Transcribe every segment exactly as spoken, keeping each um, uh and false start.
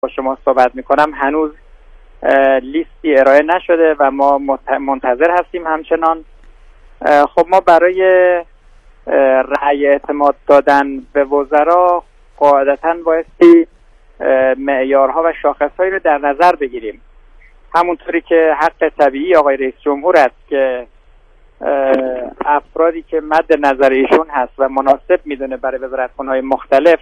با شما صحبت میکنم هنوز لیستی ارائه نشده و ما منتظر هستیم همچنان. خب ما برای رأی اعتماد دادن به وزرا قاعدتاً بایستی معیارها و شاخصهایی رو در نظر بگیریم، همونطوری که حق طبیعی آقای رئیس جمهور است که افرادی که مد نظر ایشون هست و مناسب میدونه برای وزارتخونه‌های مختلف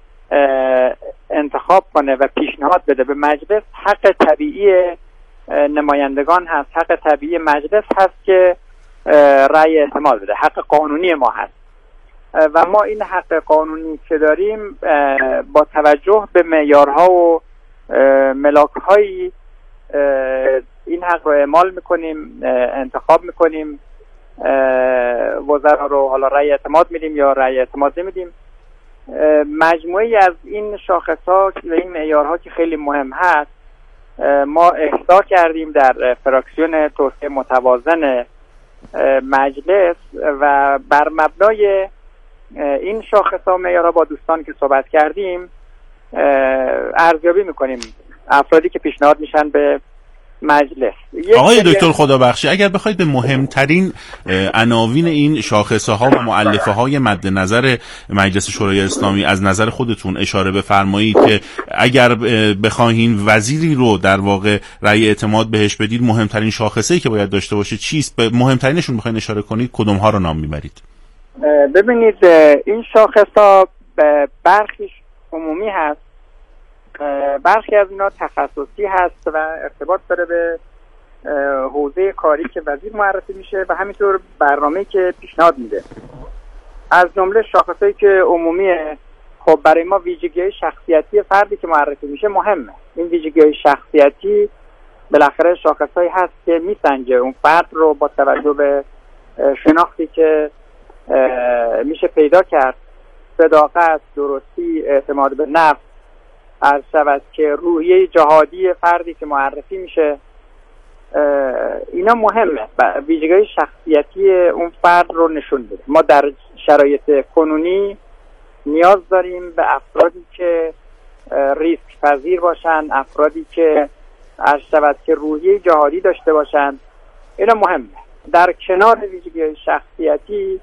انتخاب کنه و پیشنهاد بده به مجلس، حق طبیعی نمایندگان هست، حق طبیعی مجلس هست که رأی اعتماد بده، حق قانونی ما هست و ما این حق قانونی که داریم با توجه به معیارها و ملاک‌هایی این حق رو اعمال میکنیم، انتخاب میکنیم، وزرا رو حالا رأی اعتماد میدیم یا رأی اعتماد نمیدیم. مجموعی از این شاخص‌ها و این معیارها که خیلی مهم هست ما احصا کردیم در فراکسیون توسعه متوازن مجلس و بر مبنای این شاخص‌ها و معیارها با دوستان که صحبت کردیم ارزیابی میکنیم افرادی که پیشنهاد میشن به مجلس. آقای دکتر خدابخشی، اگر بخواید به مهمترین عناوین این شاخصه ها و مؤلفه های مد نظر مجلس شورای اسلامی از نظر خودتون اشاره بفرمایید که اگر بخواین وزیری رو در واقع رأی اعتماد بهش بدید مهمترین شاخصه‌ای که باید داشته باشه چیست؟ به مهمترینشون بخواین اشاره کنید کدوم ها رو نام میبرید؟ ببینید این شاخص‌ها برخیش عمومی هست، برخی از اینا تخصصی هست و ارتباط داره به حوزه کاری که وزیر معرفی میشه و همینطور برنامه‌ای که پیشنهاد میده. از جمله شاخصایی که عمومیه، خب برای ما ویژگی شخصیتی فردی که معرفی میشه مهمه. این ویژگی شخصیتی بالاخره شاخصایی هست که میسنجه اون فرد رو با توجه به شناختی که میشه پیدا کرد، صداقت، درستی، اعتماد به نفس، عرض شود که روحیه جهادی فردی که معرفی میشه، اینا مهمه. ویژگی شخصیتی اون فرد رو نشون بده. ما در شرایط کنونی نیاز داریم به افرادی که ریسک پذیر باشن، افرادی که عرض شود که روحیه جهادی داشته باشن، اینا مهمه. در کنار ویژگی شخصیتی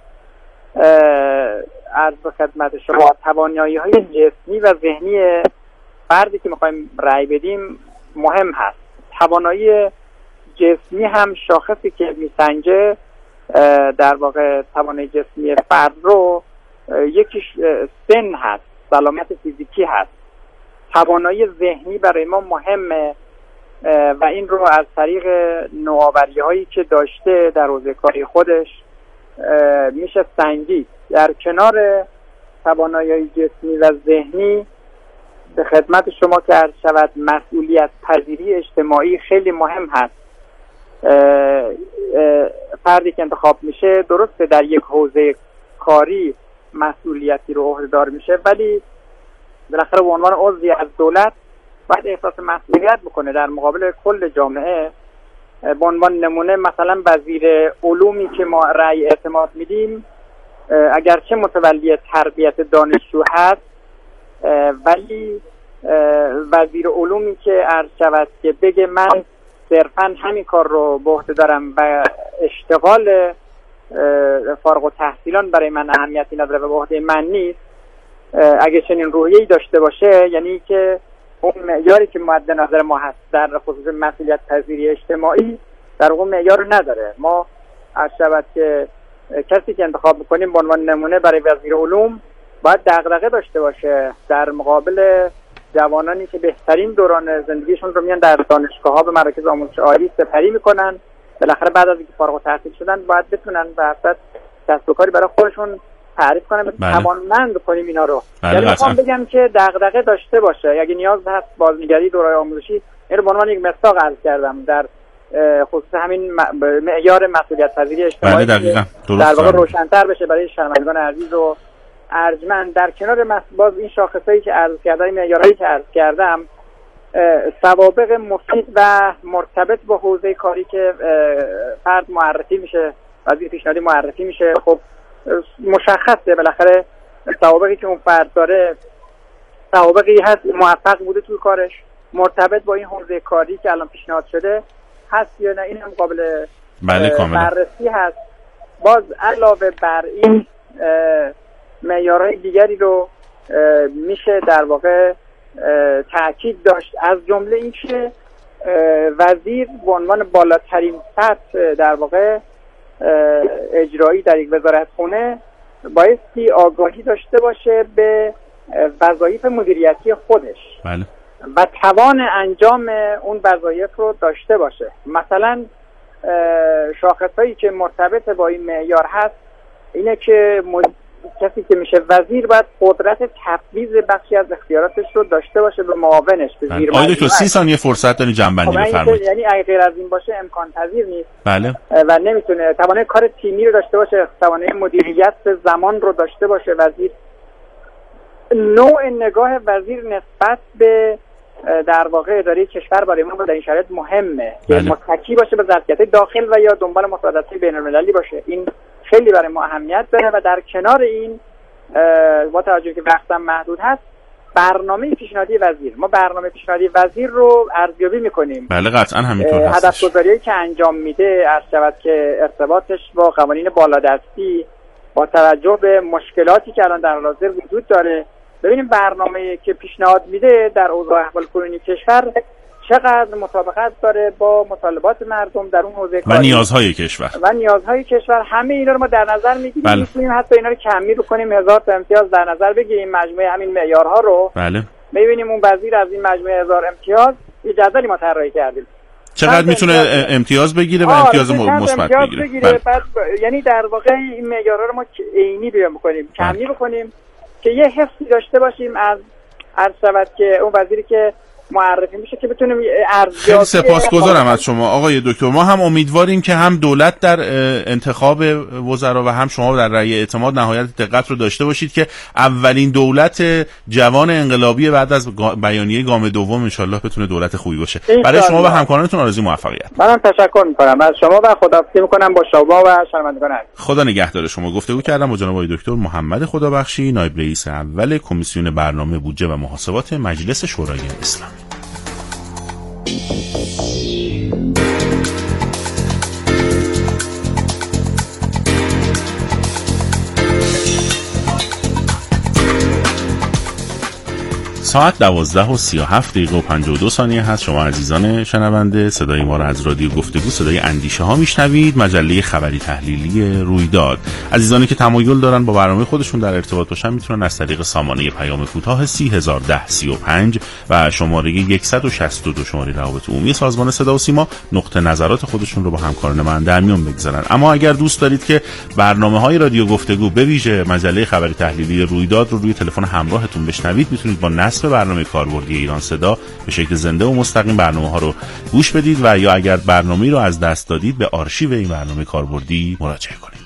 عرض به خدمت شما توانایی‌های جسمی و ذهنی فردی که میخوایم رأی بدیم مهم هست. توانایی جسمی هم شاخصی که میسنجه در واقع توانایی جسمی فرد رو یکیش سن هست، سلامت فیزیکی هست. توانایی ذهنی برای ما مهمه و این رو از طریق نوآوری هایی که داشته در حوزه کاری خودش میشه سنجید. در کنار توانایی جسمی و ذهنی به خدمت شما که عرض شود مسئولیت پذیری اجتماعی خیلی مهم هست. اه اه فردی که انتخاب میشه درسته در یک حوزه کاری مسئولیتی رو عهده‌دار میشه، ولی بالاخره به عنوان عضوی از دولت باید احساس مسئولیت بکنه در مقابل کل جامعه. به عنوان نمونه مثلا وزیر علومی که ما رأی اعتماد میدیم اگرچه متولی تربیت دانشجو هست ولی وزیر علومی که عرض شود که بگه من صرفا همین کار رو به عهده دارم و اشتغال فارغ التحصیلان برای من اهمیتی نداره و به عهده من نیست، اگه چنین روحیه‌ای داشته باشه یعنی که اون معیاری که مد نظر ما هست در خصوص مسئولیت پذیری اجتماعی در اون معیار نداره. ما عرض شود که کسی که انتخاب میکنیم به عنوان نمونه برای وزیر علوم باید دغدغه داشته باشه در مقابل جوانانی که بهترین دوران زندگیشون رو میان در دانشگاه‌ها به مراکز آموزش عالی سپری میکنن، بالاخره بعد از اینکه فارغ التحصیل شدن باید بتونن به حسب کسب و کاری برای خودشون تعریف کنن، توانمند کنیم اینا رو. یعنی میخوام بگم که دغدغه داشته باشه. اگه نیاز هست بازنگری دورای آموزشی، این رو به عنوان یک مثال عرض کردم در خصوص همین معیار مسئولیت پذیری اجتماعی در واقع روشن‌تر بشه برای شنوندگان عزیز و ارجمند. در کنار باز این شاخصایی که عرض کردم، این معیارهایی که عرض کردم، سوابق مفید و مرتبط با حوزه کاری که فرد معرفی میشه، وزیر پیشنهادی معرفی میشه، خب مشخصه بالاخره سوابقی که اون فرد داره سوابقی هست موفق بوده توی کارش، مرتبط با این حوزه کاری که الان پیشنهاد شده هست یا نه، این هم قابل بله کاملا بررسی هست. باز علاوه بر این معیارهای دیگری رو میشه در واقع تأکید داشت، از جمله این که وزیر به عنوان بالاترین سطح در واقع اجرایی در یک وزارتخونه بایستی آگاهی داشته باشه به وظایف مدیریتی خودش بله. و توان انجام اون وظایف رو داشته باشه. مثلا شاخصهایی که مرتبط با این معیار هست اینه که مد... کسی که میشه وزیر باید قدرت تفویض بخشی از اختیاراتش رو داشته باشه به معاونش، به زیر آقای دکتر سی ثانیه فرصت دارین جنبندی بفرمایید. یعنی اگه غیر از این باشه امکان پذیر نیست بله. و نمیتونه توانه کار تیمی رو داشته باشه، توانه مدیریت زمان رو داشته باشه وزیر. نوع نگاه وزیر نسبت به در واقع اداره کشور برای ما در این شرایط مهمه که بله. متکی باشه به ظرفیت داخل و یا دنبال مساعدات بین‌المللی باشه. این خیلی برای ما اهمیت داره و در کنار این با توجه که وقتم محدود هست، برنامه پیشنهادی وزیر، ما برنامه پیشنهادی وزیر رو ارزیابی میکنیم. بله قطعا همینطور هستش. هدف گذاریایی که انجام میده عرض شود که ارتباطش با قوانین بالادستی با توجه به مشکلاتی که الان در حال حاضر وجود داره، ببینیم برنامه‌ای که پیشنهاد میده در اوضاع احوال کنونی کشور چقدر مطابقت داره با مطالبات مردم در اون حوزه و نیازهای کشور و نیازهای کشور. همه اینا رو ما در نظر میگیریم. بله. میتونیم حتی اینا رو کمی رو کنیم، هزار تا امتیاز در نظر بگیریم، مجموعه همین معیارها رو. بله. میبینیم اون وزیر از این مجموعه هزار امتیاز یه جدولی ما طراحی کردیم چقدر میتونه امتیاز, امتیاز بگیره و امتیاز مثبت بگیره. بگیره. بله. بعد یعنی در واقع این معیارها رو ما عینی بیان بکنیم، کمی بکنیم که یه حسی داشته باشیم از عرض شود که اون وزیری که معرفی میشه که بتونیم ارزیابی. خیلی سپاسگزارم از شما آقای دکتر. ما هم امیدواریم که هم دولت در انتخاب وزرا و هم شما در رأی اعتماد نهایت دقت رو داشته باشید که اولین دولت جوان انقلابی بعد از بیانیه گام دوم ان شاءالله بتونه دولت خوبی باشه. برای شما و همکارانتون آرزوی موفقیت. منم تشکر میکنم از شما و خداحافظی میکنم با شما و شنوندگان. خدا نگهدار شما. گفتگو کردم با جناب آقای دکتر محمد خدابخشی، نایب رئیس اول کمیسیون برنامه بودجه و محاسبات مجلس شورای اسلامی. ساعت دوازده و سی و هفت دقیقه و پنجاه و دو ثانیه هست. شما عزیزان شنونده صدای ما را از رادیو گفتگو صدای اندیشه ها میشنوید، مجله خبری تحلیلی رویداد. عزیزانی که تمایل دارن با برنامه خودشون در ارتباط باشن میتونن از طریق سامانه پیام کوتاه سی هزار و ده سی و پنج و شماره صد و شصت و دو شماره روابط عمومی سازمان صدا و سیما نقطه نظرات خودشون رو با همکاران من در میون بگذارن. اما اگر دوست دارید که برنامه‌های رادیو گفتگو به ویژه مجله خبری تحلیلی رویداد رو روی تلفن همراهتون بشنوید، میتونید با نصب برنامه کاربردی ایران صدا به شکل زنده و مستقیم برنامه ها رو گوش بدید و یا اگر برنامه‌ای رو از دست دادید به آرشیو این برنامه کاربردی مراجعه کنید.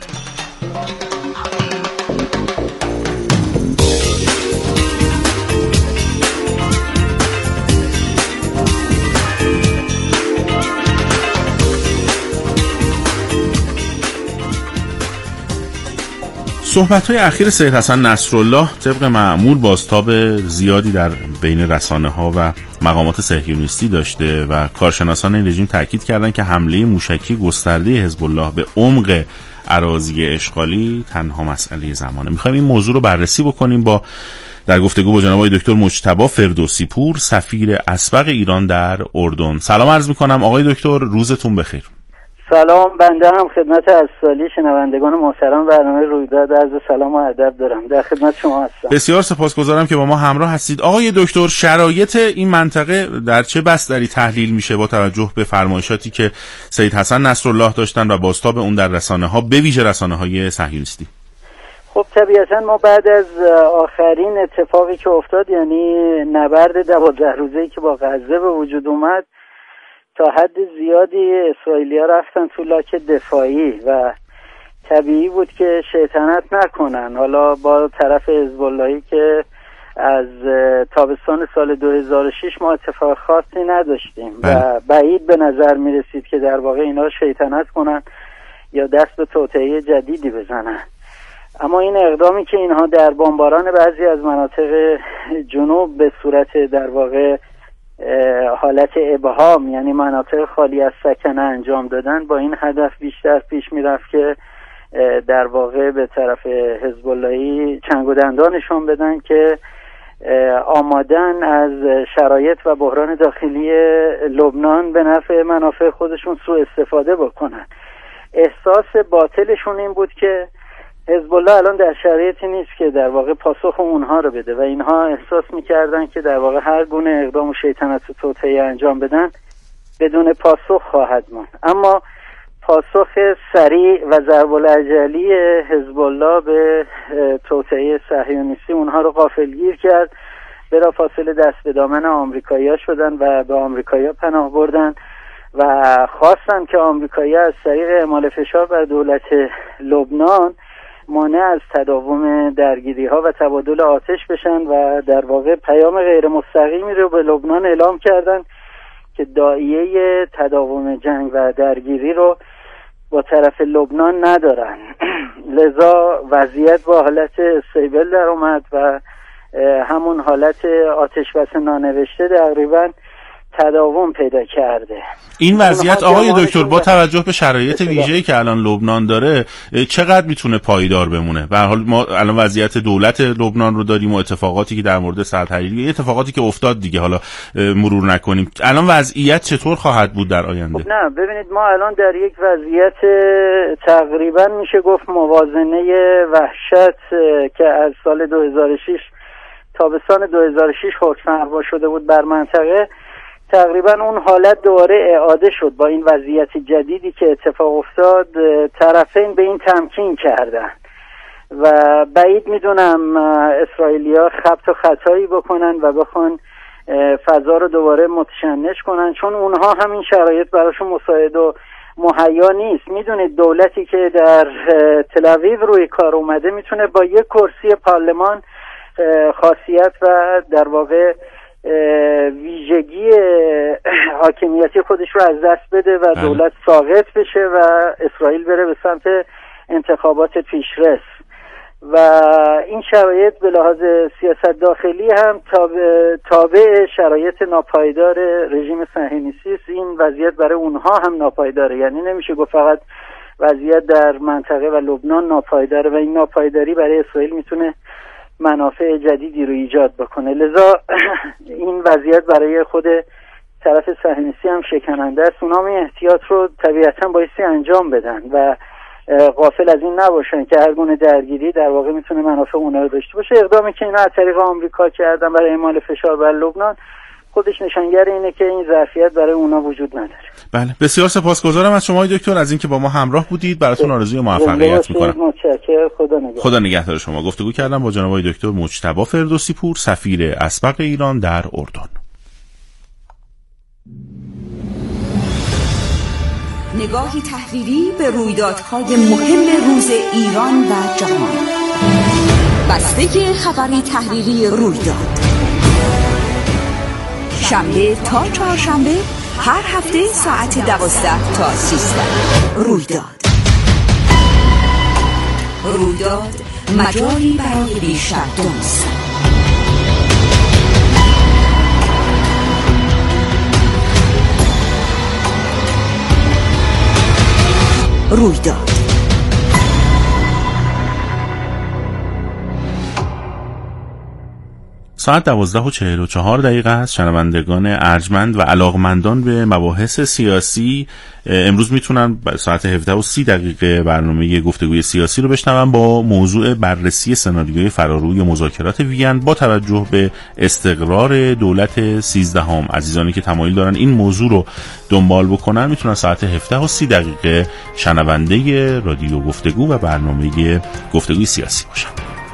صحبت‌های اخیر سید حسن نصرالله طبق معمول بازتاب زیادی در بین رسانه‌ها و مقامات صهیونیستی داشته و کارشناسان این رژیم تاکید کردند که حمله موشکی گسترده حزب الله به عمق اراضی اشغالی تنها مسئله زمانه. می‌خوایم این موضوع رو بررسی بکنیم با در گفتگو با جناب آقای دکتر مجتبی فردوسی پور، سفیر اسبق ایران در اردن. سلام عرض می‌کنم آقای دکتر، روزتون بخیر. سلام، بنده هم خدمت اسالی شنوندگان محترم برنامه رویداد عرض سلام و ادب دارم. در خدمت شما هستم. بسیار سپاسگزارم که با ما همراه هستید. آقای دکتر، شرایط این منطقه در چه بستری تحلیل میشه با توجه به فرمایشاتی که سید حسن نصرالله داشتن و بازتاب اون در رسانه‌ها به ویژه رسانه‌های صهیونیستی؟ خب طبیعتا ما بعد از آخرین اتفاقی که افتاد، یعنی نبرد دوازده روزه‌ای که با غزه به وجود اومد، تا حد زیادی اسرائیلی‌ها رفتن تو لاک دفاعی و طبیعی بود که شیطنت نکنن. حالا با طرف حزب اللهی که از تابستان سال دو هزار و شش ما اتفاق خاصی نداشتیم و بعید به نظر می رسید که در واقع اینا شیطنت کنن یا دست به توطئه جدیدی بزنن. اما این اقدامی که اینها در بمباران بعضی از مناطق جنوب به صورت در واقع حالت ابهام، یعنی مناطق خالی از سکنه انجام دادن، با این هدف بیشتر پیش میرفت که در واقع به طرف حزب اللهی چنگ و دندان نشون بدن که آمادن از شرایط و بحران داخلی لبنان به نفع منافع خودشون سوء استفاده بکنن. احساس باطلشون این بود که حزب الله الان در شرایطی نیست که در واقع پاسخ اونها رو بده و اینها احساس میکردن که در واقع هر گونه اقدام و شیطنت و توطئه انجام بدن بدون پاسخ خواهد ماند. اما پاسخ سریع و ضرب العجلی حزب الله به توطئه صهیونیستی اونها رو غافلگیر کرد. بلافاصله دست به دامن آمریکایی‌ها شدن و به آمریکایی‌ها پناه بردن و خواستن که آمریکایی‌ها از طریق اعمال فشار بر دولت لبنان مانع از تداوم درگیری‌ها و تبادل آتش بشن و در واقع پیام غیر مستقیمی رو به لبنان اعلام کردن که داعیه تداوم جنگ و درگیری رو با طرف لبنان ندارن. لذا وضعیت با حالت استیبل در اومد و همون حالت آتش بس نانوشته تقریبا تداوم پیدا کرده. این وضعیت آقای دکتر با توجه به شرایط ویژه‌ای که الان لبنان داره چقدر میتونه پایدار بمونه؟ به هر حال ما الان وضعیت دولت لبنان رو داریم و اتفاقاتی که در مورد سرتحریری، اتفاقاتی که افتاد دیگه حالا مرور نکنیم. الان وضعیت چطور خواهد بود در آینده؟ خب نه، ببینید ما الان در یک وضعیت تقریبا میشه گفت موازنه وحشت که از سال دو هزار و شش تابستان دو هزار و شش حکم فرما شده بود بر منطقه، تقریبا اون حالت دوباره اعاده شد. با این وضعیت جدیدی که اتفاق افتاد طرفین به این تمکین کردن و بعید میدونم اسرائیلیا خبط و خطایی بکنن و بخوان فضا رو دوباره متشنج کنن، چون اونها همین شرایط براشون مساعد و مهیا نیست. میدونید دولتی که در تل آویو روی کار اومده میتونه با یک کرسی پارلمان خاصیت و در واقع ویژگی حاکمیتی خودش رو از دست بده و دولت ساقط بشه و اسرائیل بره به سمت انتخابات پیشرس و این شرایط به لحاظ سیاست داخلی هم تابع, تابع شرایط ناپایدار رژیم صهیونیستی است. این وضعیت برای اونها هم ناپایداره، یعنی نمیشه گفت فقط وضعیت در منطقه و لبنان ناپایداره و این ناپایداری برای اسرائیل میتونه منافع جدیدی رو ایجاد بکنه. لذا این وضعیت برای خود طرف صهیونیستی هم شکننده است. اونا این احتیاط رو طبیعتا بایستی انجام بدن و غافل از این نباشن که هر گونه درگیری در واقع میتونه منافع اونها رو داشته باشه. اقدامی که اینا از طریق آمریکا کردن برای اعمال فشار بر لبنان خودش نشانگر اینه که این ظرفیت برای اونا وجود نداره. بله، بسیار سپاسگزارم از شما دکتر از اینکه با ما همراه بودید. براتون آرزوی موفقیت میکنم. متشکرم. خدا نگهدار. خدا نگهدار شما. گفتگو کردم با جناب دکتر مجتبی فردوسی پور، سفیر اسبق ایران در اردن. نگاهی تحلیلی به رویدادهای مهم روز ایران و جهان. بستگی خبری تحلیلی رویداد شنبه تا چهارشنبه هر هفته ساعت دوازده تا سیزده. رویداد رویداد مجالی برای بیشتر دانستن. رویداد ساعت دوازده و چهل و چهار دقیقه است. شنوندگان ارجمند و علاقمندان به مباحث سیاسی امروز میتونن ساعت هفده و سی دقیقه برنامه گفتگوی سیاسی رو بشنون با موضوع بررسی سناریوی فراروی مذاکرات وین با توجه به استقرار دولت سیزدهم. عزیزانی که تمایل دارن این موضوع رو دنبال بکنن میتونن ساعت هفده و سی دقیقه شنونده رادیو گفتگو و برنامه گفتگوی سیاسی باشن.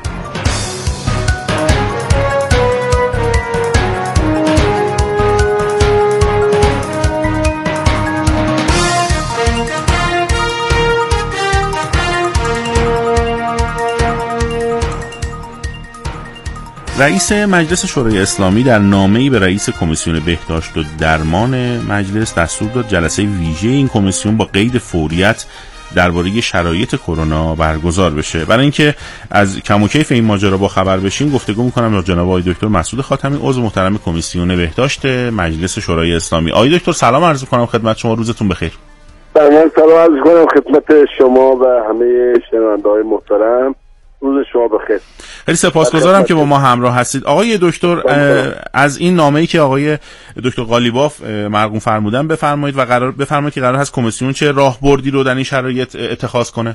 رئیس مجلس شورای اسلامی در نامه‌ای به رئیس کمیسیون بهداشت و درمان مجلس دستور داد جلسه ویژه این کمیسیون با قید فوریت درباره شرایط کرونا برگزار بشه. برای اینکه از کم و کیف این ماجرا با خبر بشیم گفتگو می‌کنم با جناب آقای دکتر مسعود خاتمی، عضو محترم کمیسیون بهداشت مجلس شورای اسلامی. آقای دکتر سلام عرض می‌کنم خدمت شما، روزتون بخیر. سلام سلام عرض می‌کنم خدمت شما و همه شنونده‌های محترم، روز شما بخیر. خیلی سپاسگزارم که با ما همراه هستید. آقای دکتر، از این نامه‌ای که آقای دکتر قالیباف مرقوم فرمودن بفرمایید و قرار بفرمایید که قرار هست کمیسیون چه راهبردی رو در این شرایط اتخاذ کنه.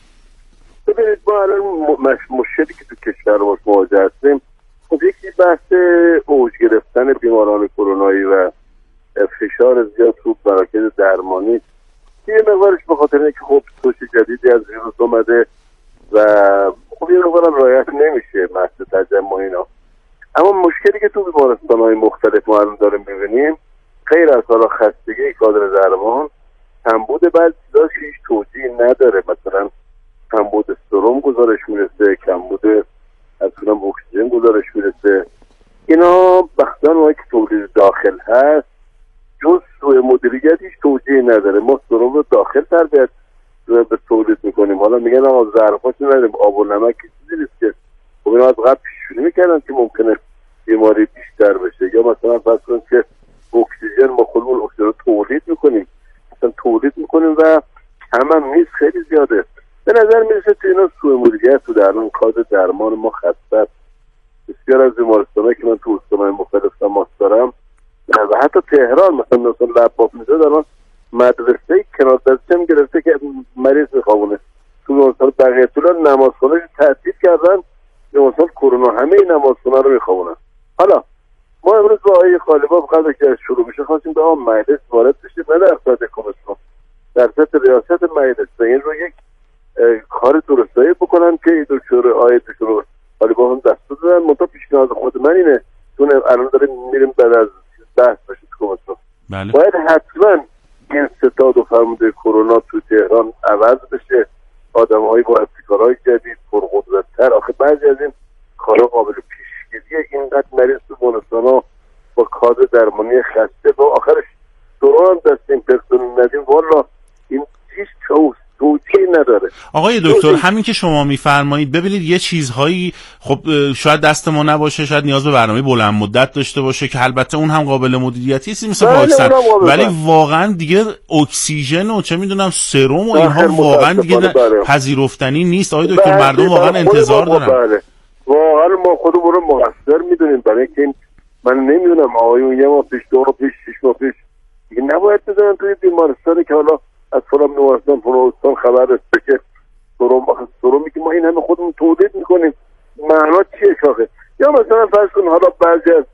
ببینید ما الان مشکلی که تو کشور ما مواجه هستیم، خب یکی بحث اوج گرفتن بیماران کرونایی و فشار زیاد تو مراکز درمانی، یه مقدارش به خاطر اینکه خب توش جدیدی از ویروس اومده و خب یه مقدارم رعایت نمیشه بحث تجمع اینا. اما مشکلی که تو بیمارستان‌های مختلف ما الان داریم می‌بینیم، غیر از حالا خستگی کادر درمان، کمبود بعضی چیزاش هیچ توجیهی نداره. مثلا کمبود سرم گزارش میرسه، کمبود اصلا اکسیژن گزارش میرسه. اینا بخشان اونایی که تولید داخل هست جز سوء مدیریت هیچ توجیهی نداره. ما سرم رو داخل تربیت به تولید میکنیم، حالا میگن آقا ظرفاشو نداریم، آب و نمک چیزی نیست که خب اینا از قبل پیش‌بینی میکردن که ممکنه بیماری بیشتر بشه. یا مثلا فرض کنید که اکسیژن ما خودمون اکسیژن رو تولید میکنیم، مثلا تولید میکنیم و کم هم نیست، خیلی زیاده. به نظر میرسه تو اینا سوء مدیریت تو درمان کادر درمان ما خسته. بسیار از بیمارستانایی که من تو استان‌های مختلف تماس دارم و حتی تهران مثلا مثلا لباف میزد الان مدرسه کنار دستش هم گرفته که مریض میخوابونه. تو بیمارستان بقیه طول نمازخانه‌اش تعطیل کردن، بیمارستان کرونا همه این نمازخانه رو میخوابونن. حالا ما امروز با آقای قالیباف قبل که شروع بشه خواستیم به آقا مجلس وارد بشیم، نه در سطح کمیسیون، در سطح ریاست مجلس این رو یک کار درستایی بکنن که دکتر آقای دکتر قالیباف هم دستور دادن. منتها پیشنهاد خود من اینه، چون الان داریم میریم بعد از بحث بشه تو کمیسیون، بله. باید حتما این ستاد و فرمانده کرونا تو تهران عوض بشه، آدم‌های با ابتکارهای جدید پرقدرت‌تر. آخه بعضی از این کارا قابل پیشگیریه، اینقدر مریض تو بیمارستانا با کادر درمانی خسته و آخرش دوران دست این پرسنل ندیم، والا این هیچ توجیهی نداره. آقای دکتر همین که شما میفرمایید، ببینید یه چیزهایی خب شاید دست ما نباشه، شاید نیاز به برنامه بلند مدت داشته باشه که البته اون هم قابل مدیریتی است مثل واکسن، ولی واقعا دیگه اکسیژن و چه میدونم سرم و اینها واقعا دیگه پذیرفتنی نیست. آقای دکتر مردم واقعا انتظار دارن. بله واقعا ما خودمون رو مقصر میدونیم، برای اینکه من نمیدونم آقایون یه ماه پیش، دو ماه پیش، شش ماه پیش دیگه نباید بزنن توی بیمارستانی که حالا از فلان بیمارستان فلان خبر رسیده که سرم سرمی که ما این همه خودمون تولید میکنیم، معنا چیه شاخه؟ یا مثلا فرض کن حالا بعضی از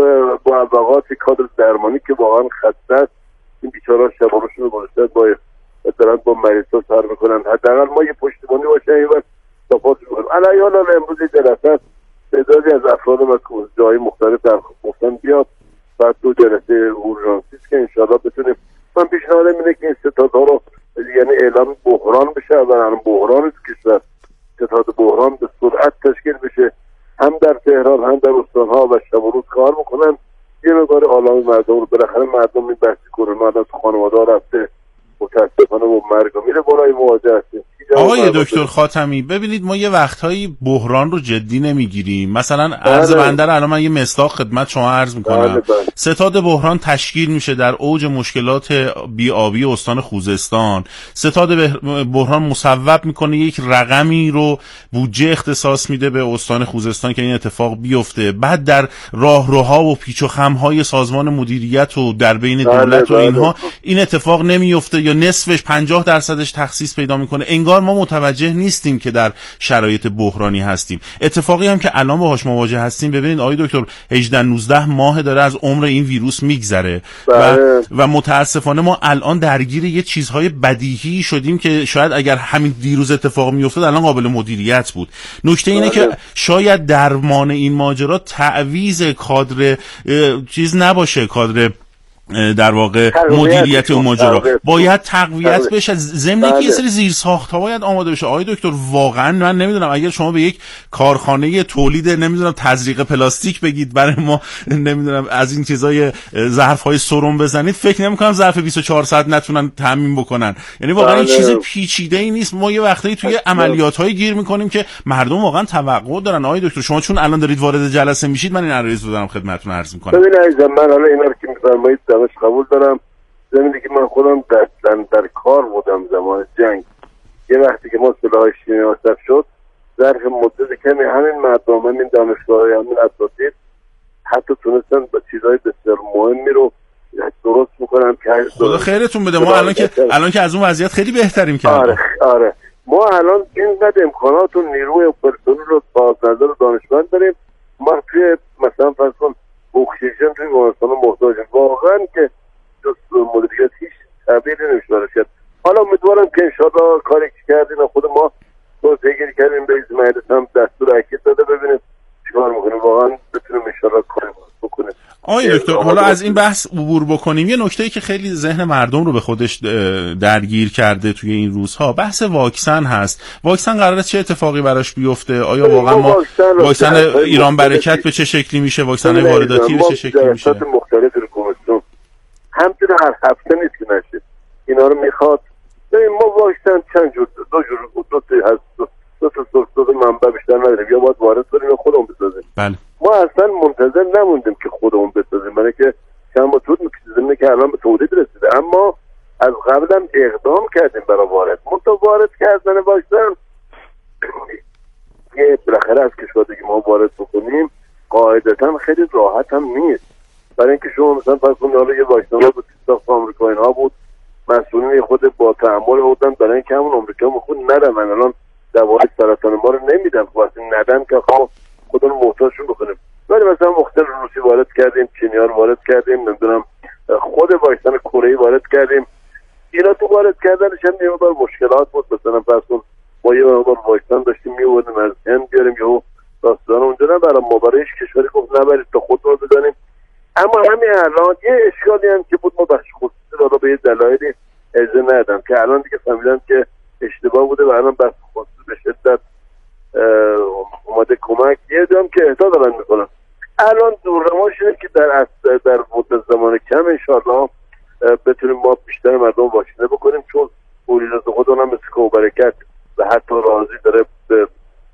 موفقات کادر درمانی که واقعا خسته است، این بیچاره‌ها شب و روزشون رو گذاشتن با دارن با مریضا سر میکنن، حداقل ما یه پشتیبانی باشه این وقت تفاوت میکنیم. علی حالا امروز جلسه تعدادی از افراد و جای مختلف در گفتن بیاد، بعد دو جلسه اورژانسی که انشالله بتونیم. من پیشنهادم اینه که این ستادها رو یعنی اعلام بحران بشه و الان بحران است که ستاد بحران به سرعت تشکیل بشه، هم در تهران هم در استانها و شب و روز کار میکنن. یه مقدار آلام مردم رو، بالاخره مردم این بحث کرونا الان تو خانواده رفته، متاسفانه با مرگ میره بالای مواجه هستیم. آقای دکتر خاتمی ببینید ما یه وقتهایی بحران رو جدی نمیگیریم. مثلا عرض بنده رو الان من یه مصداق خدمت شما عرض میکنم. ستاد بحران تشکیل میشه در اوج مشکلات بی‌آبی استان خوزستان. ستاد بحران مصوب میکنه یک رقمی رو بودجه اختصاص میده به استان خوزستان که این اتفاق بیفته. بعد در راهروها و پیچ و خم‌های سازمان مدیریت و در بین دولت و اینها این اتفاق نمیفته یا نصفش پنجاه درصدش تخصیص پیدا میکنه. انگار ما متوجه نیستیم که در شرایط بحرانی هستیم. اتفاقی هم که الان باهاش مواجه هستیم، ببینید آقای دکتر هجده نوزده ماه داره از عمر این ویروس میگذره و و متاسفانه ما الان درگیر یه چیزهای بدیهی شدیم که شاید اگر همین دیروز اتفاق میافتاد الان قابل مدیریت بود. نکته اینه که شاید درمان این ماجرا تعویض کادر چیز نباشه، کادر در واقع مدیریت اون ماجرا باید تقویت بشه. ضمن اینکه یه سری زیرساخت‌ها باید آماده بشه. آقای دکتر واقعا من نمیدونم اگر شما به یک کارخانه تولید نمیدونم تزریق پلاستیک بگید برای ما نمیدونم از این چیزای ظرف‌های سرم بزنید، فکر نمی‌کنم ظرف بیست و چهار ساعت نتونن تامین بکنن. یعنی واقعا این چیز پیچیده‌ای نیست. ما یه وقتایی توی عملیات‌های گیر می‌کنیم که مردم واقعا توقع دارن. آقای دکتر شما چون الان دارید وارد جلسه میشید من این عرض رو دارم خدمتتون عرض می‌کنم. ببین عزیزم من حالا اینا رو که می‌فرمایید دمش قبول دارم. زمینی که من خودم در, در, در کار بودم زمان جنگ، یه وقتی که ما سلاح شیمی مصرف شد ظرف مدت کمی همین مردم همین دانشگاه‌های همین اساتید حتی تونستن با چیزهای بسیار مهمی رو درست میکنن که خدا خیرتون بده. ما الان که الان که از اون وضعیت خیلی بهتریم که آره آره ما الان اینقدر امکانات و نیروی و پرسنل رو باز نظر و دانشمند داریم. ما توی مثلا فرض کن اکسیژن توی بیمارستان محتاجیم واقعا که مدیریت هیچ تغییری نمیشه براش کرد. حالا امیدوارم که انشاءالله کاری که کردیم خود ما توسعه گیری کردیم به رئیس مجلس هم دستور اکید داده ببینیم چیکار میکنیم واقعا بتونیم انشاءالله کاری بکنیم. آقای دکتر حالا از این بحث عبور بکنیم. یه نکته‌ای که خیلی ذهن مردم رو به خودش درگیر کرده توی این روزها بحث واکسن هست. واکسن قراره چه اتفاقی براش بیفته؟ آیا واقعا ما واکسن ایران برکت به چه شکلی میشه؟ واکسن وارداتی به چه شکلی میشه؟ مختلف کمیسیون همچنین هر هفته نیست که نشه اینا رو میخواد. ببین ما واکسن چند جور دو جور دو تا هست دو تا دو تا دو منبع بیشتر نداریم، یا باید وارد کنیم یا خودمون بسازیم. بله ما اصلا منتظر نموندیم که خودمون بسازیم، برای که چند طول میکشیدیم که الان به تولید رسیده، اما از قبل هم اقدام کردیم برای وارد. منتها وارد کردن واکسن که بالاخره از کشوردگی ما وارد بکنیم قاعدتا خیلی راحت هم نیست. برای اینکه شما مثلا فرض کنید حالا یه واکسن بود ساخت آمریکایی‌ها بود، مسئولین خود با تحمل بودن برای اینکه همون آمریکا خود ندن، من الان دوای سرطان ما رو نمیدن، واسه ندن که خب خودمون محتاجشون بکنیم. ولی مثلا مختل روسی وارد کردیم، چینی‌ها رو وارد کردیم، نمیدونم خود واکسن کره‌ای وارد کردیم. اینا تو وارد کردنش هم یه مقدار مشکلات بود. مثلا فرض کن ما یه مقدار واکسن داشتیم می‌آوردیم از هند بیاریم، یهو داستان اونجا نه برای ما برای هیچ کشوری گفت نبرید تا خودمون بزنیم. اما همین الان یه اشکالی هم که بود ما بخش خصوصی رو به یه دلایلی اجازه ندادم که الان دیگه فهمیدن که اشتباه بوده و الان بخش خصوصی به شدت اومده کمک. یه دام که اهدا دارن میکنن الان دورنماش اینه که در در مدت زمان کم انشاءالله بتونیم ما بیشتر مردم واکسینه بکنیم، چون اولیدات خودمون هم مثل که برکت و حتی راضی داره به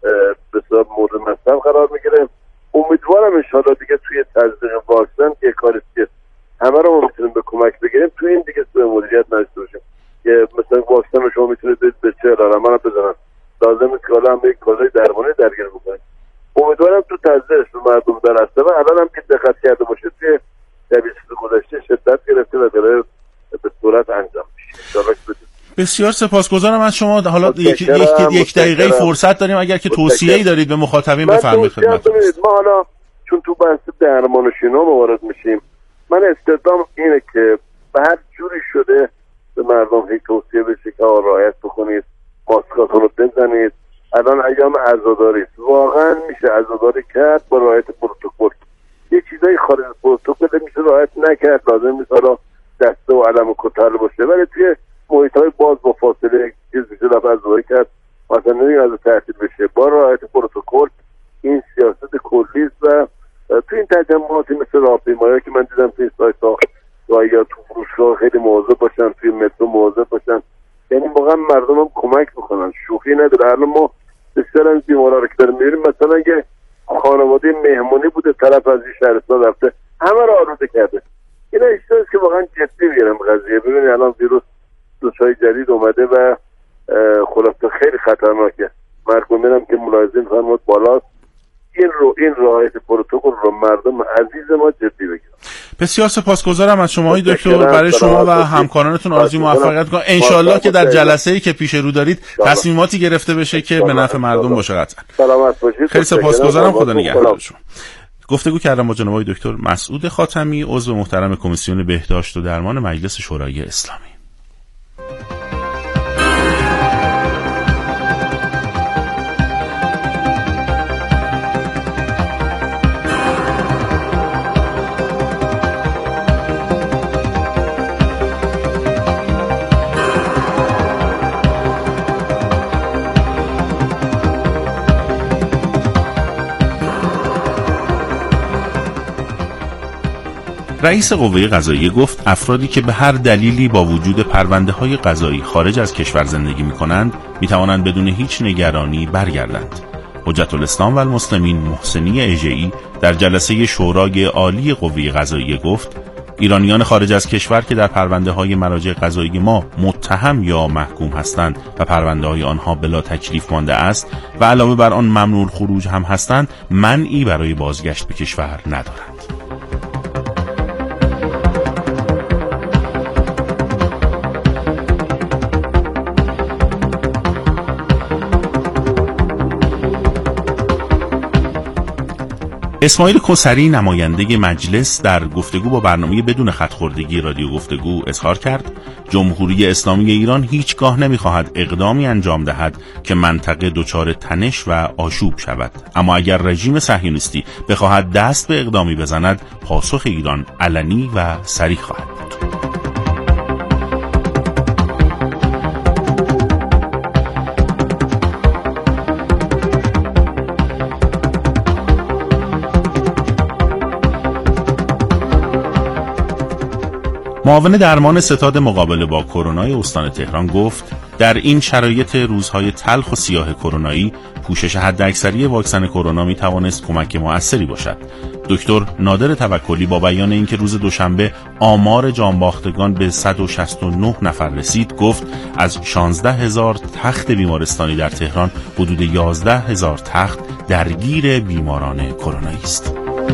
بسیار مورد مصرف قرار میگیره. امیدوارم انشاءالله دیگه توی تزریق واکسن که کاری که همه رو ما میتونیم به کمک بگیریم توی این دیگه سوء مدیریت نشته باشیم که مثلا واکسن رو شما میتونید به چه علامه رو بزنن، لازم نیست که حالا هم یک کارهای درمانی درگیر بکنید. امیدوارم تو تزریقش به مردم در هسته و الان هم که دقت کرده باشید توی دویست گذشته شدت گرفته و داره به صورت انجام میشه. بسیار سپاسگزارم از شما. حالا یک یک یک دقیقه فرصت داریم اگر که توصیه‌ای دارید به مخاطبین بفرمایید خدمتتون. ما حالا چون تو بحث درمان و شینا وارد میشیم، من استخدام اینه که به هر جوری شده به مردم هی توصیه بشه که رعایت بکنید، ماسکاتون رو بزنید. الان ایام عزاداری است، واقعا میشه عزاداری کرد با رعایت پروتکل. یه چیزای خارج از پروتکل میشه رعایت نکرد، لازم نیست حالا دسته و علم و کتل باشه، ولی توی محیط‌های باز با فاصله چیز میشه رفع عزاداری کرد، مثلا نمیگه از تعطیل بشه با رعایت پروتکل. این سیاست کلی است و تو این تجمعاتی مثل راهپیمایی که من دیدم توی سایت‌ها یا تو فروشگاه خیلی مواظب باشن، توی مترو مواظب باشن، یعنی واقعا مردم هم کمک میکنن، شوخی نداره. الان ما بسیار از بیمارا رو که داریم میبینیم، مثلا یه خانواده مهمونی بوده طرف از این شهرستان رفته همه رو آلوده کرده. این اشتباهی که واقعا جدی بگیرم قضیه. ببینید الان ویروس دوشای جدید اومده و خلاصه خیلی خطرناکه. مرگومین هم که ملاحظین فرمود بالاست. این رو این رعایت پروتکل رو مردم عزیز ما جدی بگیرن. بسیار سپاسگزارم از شما های دکتر. برای شما و همکارانتون آرزوی موفقیت کنم. انشالله که در جلسه‌ای که پیش رو دارید تصمیماتی گرفته بشه که به نفع مردم باشه. قطعا سلامت باشید. خیلی سپاسگزارم. خدا نگهدار شما. گفتگو کردم با جناب آقای دکتر مسعود خاتمی، عضو محترم کمیسیون بهداشت و درمان مجلس شورای اسلامی. رئیس قوه قضاییه گفت افرادی که به هر دلیلی با وجود پرونده‌های قضایی خارج از کشور زندگی می‌کنند می‌توانند بدون هیچ نگرانی برگردند. حجت الاسلام و المسلمین محسنی اژه‌ای در جلسه شورای عالی قوه قضاییه گفت ایرانیان خارج از کشور که در پرونده‌های مراجع قضایی ما متهم یا محکوم هستند و پرونده‌های آنها بلا تکلیف مانده است و علاوه بر آن ممنوع الخروج هم هستند، منعی برای بازگشت به کشور ندارند. اسماعیل کسری نماینده مجلس در گفتگو با برنامه بدون خط‌خوردگی رادیو گفتگو اظهار کرد جمهوری اسلامی ایران هیچگاه نمی‌خواهد اقدامی انجام دهد که منطقه دچار تنش و آشوب شود، اما اگر رژیم صهیونیستی بخواهد دست به اقدامی بزند پاسخ ایران علنی و صریح خواهد بود. معاون درمان ستاد مقابله با کرونا استان تهران گفت در این شرایط روزهای تلخ و سیاه کرونایی پوشش حداکثری واکسن کرونا می توانست کمک مؤثری باشد. دکتر نادر توکلی با بیان اینکه روز دوشنبه آمار جانباختگان به صد و شصت و نه نفر رسید گفت از شانزده هزار تخت بیمارستانی در تهران حدود یازده هزار تخت درگیر بیماران کرونایی است.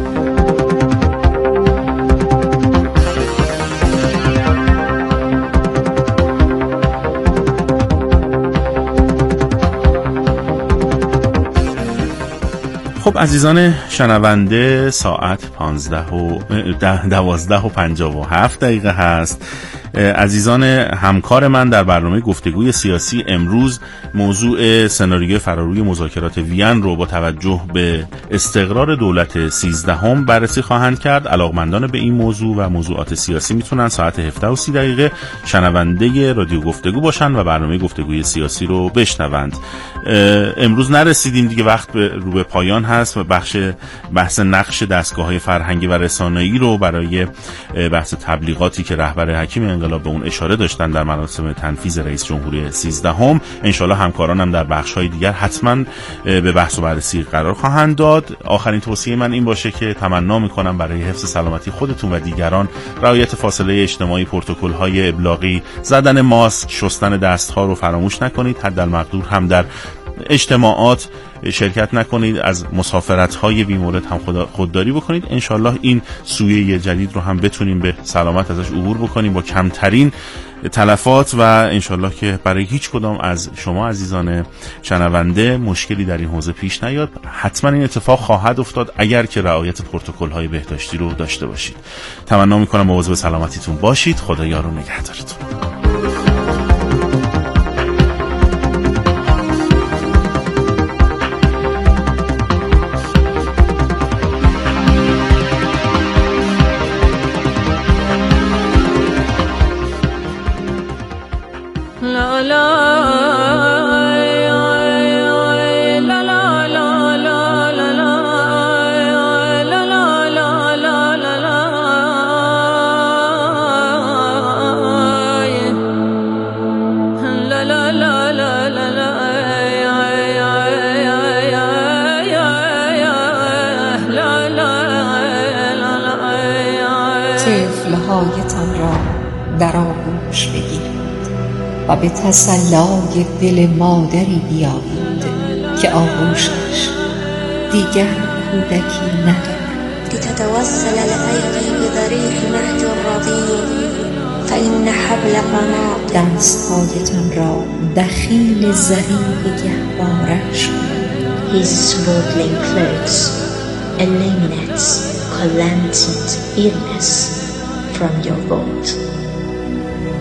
خب عزیزان شنونده، ساعت پانزده و دوازده و پنجاه و هفت دقیقه هست. عزیزان همکار من در برنامه گفتگوی سیاسی امروز موضوع سناریوی فراروی مذاکرات وین رو با توجه به استقرار دولت سیزدهم بررسی خواهند کرد. علاقمندان به این موضوع و موضوعات سیاسی میتونن ساعت هفده و سی دقیقه شنونده رادیو گفتگو باشن و برنامه گفتگوی سیاسی رو بشنوند. امروز نرسیدیم دیگه، وقت به رو به پایان هست و بخش بحث نقش دستگاه‌های فرهنگی و رسانه‌ای رو برای بحث تبلیغاتی که رهبر حکیم انقلاب به اون اشاره داشتن در مراسم تنفیذ رئیس جمهوری سیزدهم، انشالله همکارانم در بخش‌های دیگر حتما به بحث و بررسی قرار خواهند داد. آخرین توصیه من این باشه که تمنا می‌کنم برای حفظ سلامتی خودتون و دیگران رعایت فاصله اجتماعی، پروتکل‌های ابلاغی، زدن ماسک، شستن دست‌ها رو فراموش نکنید. حدالمقدور هم در اجتماعات شرکت نکنید، از مسافرت‌های بی‌مورد هم خودداری بکنید. انشالله این سویه جدید رو هم بتونیم به سلامت ازش عبور بکنیم با کمترین تلفات و انشالله که برای هیچ کدام از شما عزیزان شنونده مشکلی در این حوزه پیش نیاد. حتما این اتفاق خواهد افتاد اگر که رعایت پروتکل‌های بهداشتی رو داشته باشید. تمنا می‌کنم مواظب سلامتیتون باشید. خدا یار و نگهدارتون. طفل‌هایتان را در آغوش بگیرید و به تسلای دل مادری بیایید که آغوشش دیگر کودکی ندارد. لتتوسل الأيدي بضريح نهج رضيع فإن حبل قناط. دست‌هایتان را دخیل زریق گهوارش کنید. His swaddling clothes eliminates calantient illness from your vault.